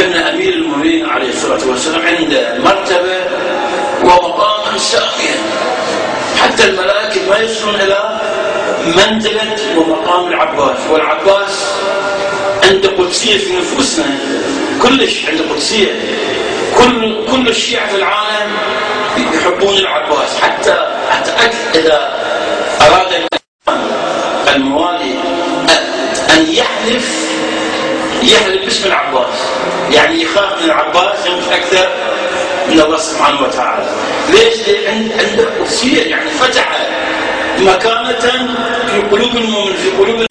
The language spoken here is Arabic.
أن أمير المؤمنين عليه الصلاة والسلام عنده مرتبة ومقام سامية، حتى الملائكة ما يصلون إلى منزلة ومقام العباس، والعباس عنده قدسية في نفوسنا، كلش عنده قدسية. كل الشيعة في العالم يحبون العباس، حتى إذا أراد الموالي أن يحلف باسم العباس، يعني يخاف من العباس يمكن أكثر من الله سبحانه وتعالى. ليش؟ عنده قدسية، يعني فتح مكانة في قلوب المؤمن، في قلوب